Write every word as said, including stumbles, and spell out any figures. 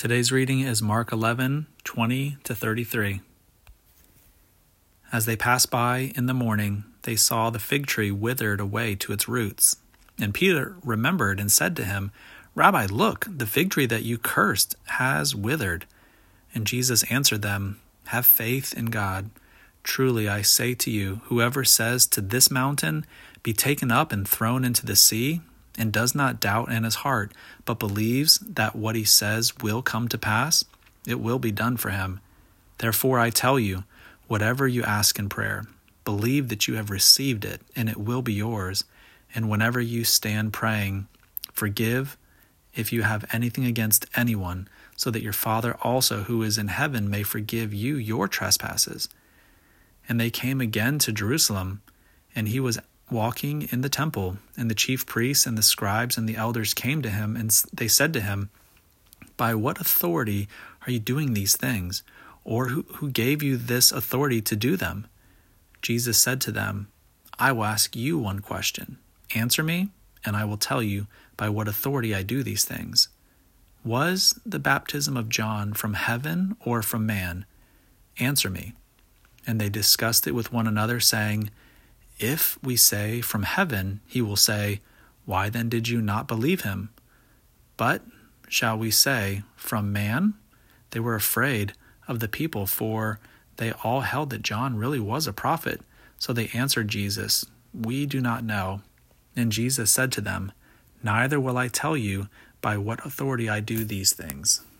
Today's reading is Mark eleven, twenty to thirty-three. As they passed by in the morning, they saw the fig tree withered away to its roots. And Peter remembered and said to him, "Rabbi, look, the fig tree that you cursed has withered." And Jesus answered them, "Have faith in God. Truly I say to you, whoever says to this mountain, 'Be taken up and thrown into the sea,' and does not doubt in his heart, but believes that what he says will come to pass, it will be done for him. Therefore I tell you, whatever you ask in prayer, believe that you have received it, and it will be yours. And whenever you stand praying, forgive if you have anything against anyone, so that your Father also who is in heaven may forgive you your trespasses." And they came again to Jerusalem, and he was walking in the temple, and the chief priests and the scribes and the elders came to him, and they said to him, "By what authority are you doing these things? Or who, who gave you this authority to do them?" Jesus said to them, "I will ask you one question. Answer me, and I will tell you by what authority I do these things. Was the baptism of John from heaven or from man? Answer me." And they discussed it with one another, saying, "If we say from heaven, he will say, 'Why then did you not believe him?' But shall we say, 'From man?'" They were afraid of the people, for they all held that John really was a prophet. So they answered Jesus, "We do not know." And Jesus said to them, "Neither will I tell you by what authority I do these things."